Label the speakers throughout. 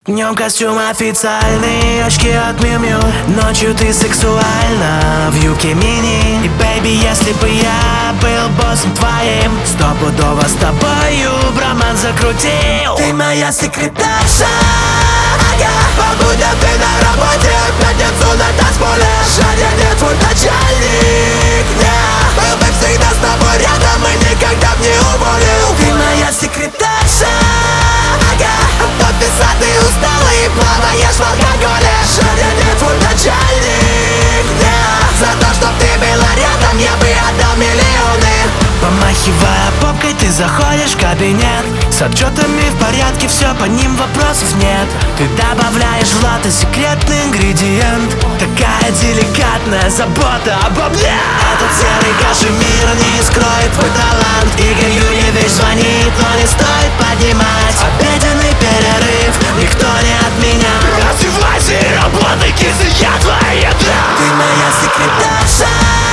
Speaker 1: Днем костюм официальный, очки от Miu Miu. Ночью ты сексуальна в юбке мини. И бэйби, если бы я был боссом твоим, стопудово с тобою в роман закрутил. Ты моя секретарша, по будням ты на работе, в пятницу на танцполе. Жаль, я не твой начальник, был бы всегда с тобой рядом и никогда б не уволил. Ты моя секретарша, подписанный, усталый, плаваешь в алкоголе. Жаль, я не твой начальник, за то, чтоб ты была рядом, я бы отдал миллионы. Помахивая попкой, ты заходишь в кабинет с отчетами в порядке, все по ним вопросов нет. Ты добавляешь в латте секретный ингредиент. Такая деликатная забота обо мне. Этот серый кашемир не скроет твой талант. Игорь Юрьевич звонит, но не стоит поднимать. Обеденный перерыв никто не отменял. Одевайся и работай, кизы, я твоя еда. Ты моя секретарша,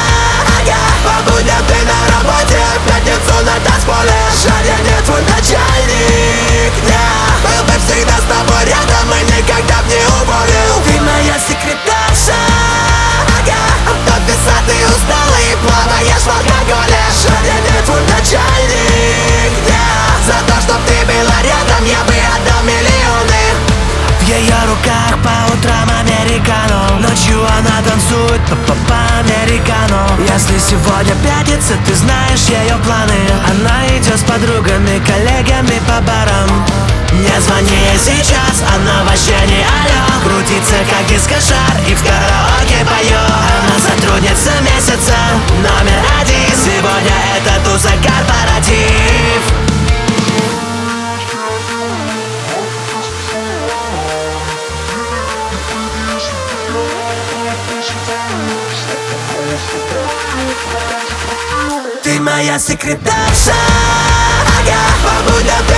Speaker 1: по будням ты на работе, в пятницу на танцполе. Жаль, я не твой начальник, был бы всегда с тобой рядом и никогда б не уволил. Ты моя секретарша, подписанный, усталый, плаваешь в алкоголе. Жаль, я не твой начальник, за то, чтоб ты была рядом, я бы отдал миллионы. В ее руках по утрам американо, ночью она танцует по-американо. Если сегодня пятница, ты знаешь ее планы. Она идет с подругами, коллегами по барам. Не звони ей сейчас, она вообще не алё. Крутится как дискошар и в караоке поет. Она сотрудница месяца номер один. Сегодня это туза корпоратив. Ты моя секретарша, по будням ты